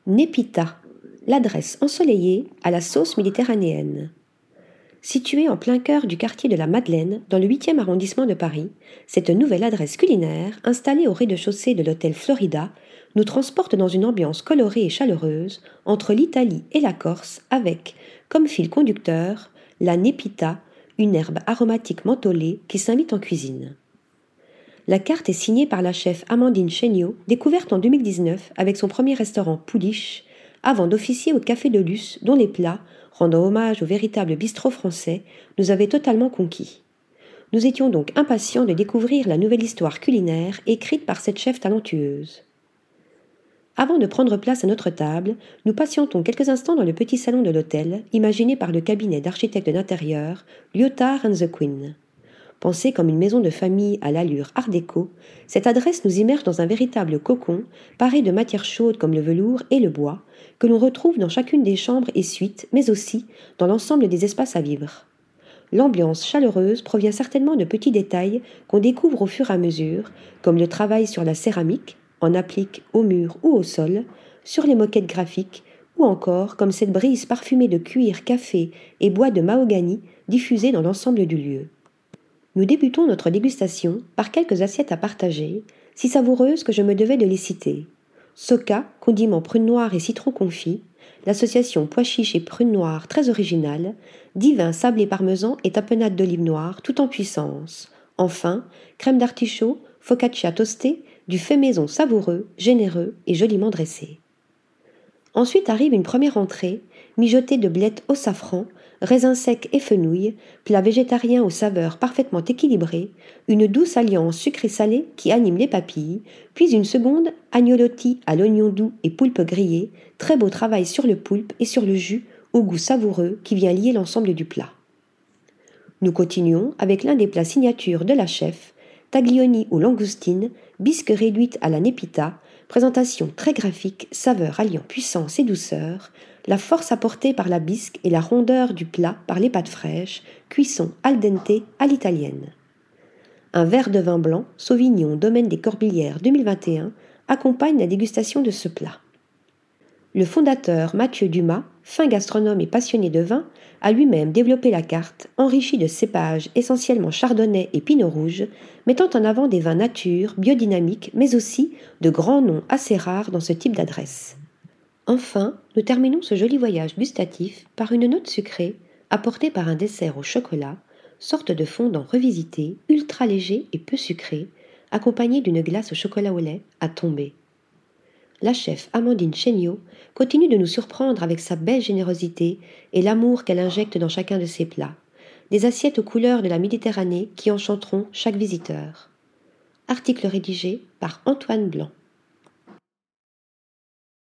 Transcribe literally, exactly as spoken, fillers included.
Népita, l'adresse ensoleillée à la sauce méditerranéenne. Située en plein cœur du quartier de la Madeleine, dans le huitième arrondissement de Paris, cette nouvelle adresse culinaire, installée au rez-de-chaussée de l'hôtel Florida, nous transporte dans une ambiance colorée et chaleureuse entre l'Italie et la Corse avec, comme fil conducteur, la népita, une herbe aromatique mentholée qui s'invite en cuisine. La carte est signée par la chef Amandine Chéniaud, découverte en deux mille dix-neuf avec son premier restaurant Pouliche, avant d'officier au Café de Luce, dont les plats, rendant hommage au véritable bistrot français, nous avaient totalement conquis. Nous étions donc impatients de découvrir la nouvelle histoire culinaire écrite par cette chef talentueuse. Avant de prendre place à notre table, nous patientons quelques instants dans le petit salon de l'hôtel, imaginé par le cabinet d'architecte d'intérieur Lyotard and the Queen. Pensée comme une maison de famille à l'allure art déco, cette adresse nous immerge dans un véritable cocon, paré de matières chaudes comme le velours et le bois, que l'on retrouve dans chacune des chambres et suites, mais aussi dans l'ensemble des espaces à vivre. L'ambiance chaleureuse provient certainement de petits détails qu'on découvre au fur et à mesure, comme le travail sur la céramique, en applique au mur ou au sol, sur les moquettes graphiques, ou encore comme cette brise parfumée de cuir, café et bois de mahogany diffusée dans l'ensemble du lieu. Nous débutons notre dégustation par quelques assiettes à partager, si savoureuses que je me devais de les citer. Soca, condiment prune noire et citron confit, l'association pois chiches et prunes noires très originale, divin sablé parmesan et tapenade d'olive noire tout en puissance. Enfin, crème d'artichaut, focaccia toasté, du fait maison savoureux, généreux et joliment dressé. Ensuite arrive une première entrée, mijotée de blettes au safran, raisins secs et fenouil, plat végétarien aux saveurs parfaitement équilibrées, une douce alliance sucré-salé qui anime les papilles, puis une seconde agnolotti à l'oignon doux et poulpe grillé, très beau travail sur le poulpe et sur le jus, au goût savoureux qui vient lier l'ensemble du plat. Nous continuons avec l'un des plats signatures de la chef, taglioni aux langoustines, bisque réduite à la népita, présentation très graphique, saveur alliant puissance et douceur, la force apportée par la bisque et la rondeur du plat par les pâtes fraîches, cuisson al dente à l'italienne. Un verre de vin blanc, Sauvignon Domaine des Corbilières deux mille vingt et un, accompagne la dégustation de ce plat. Le fondateur Mathieu Dumas, fin gastronome et passionné de vin, a lui-même développé la carte, enrichie de cépages essentiellement chardonnay et pinot rouge, mettant en avant des vins nature, biodynamiques, mais aussi de grands noms assez rares dans ce type d'adresse. Enfin, nous terminons ce joli voyage gustatif par une note sucrée, apportée par un dessert au chocolat, sorte de fondant revisité, ultra léger et peu sucré, accompagné d'une glace au chocolat au lait à tomber. La chef Amandine Chéniaud continue de nous surprendre avec sa belle générosité et l'amour qu'elle injecte dans chacun de ses plats. Des assiettes aux couleurs de la Méditerranée qui enchanteront chaque visiteur. Article rédigé par Antoine Blanc.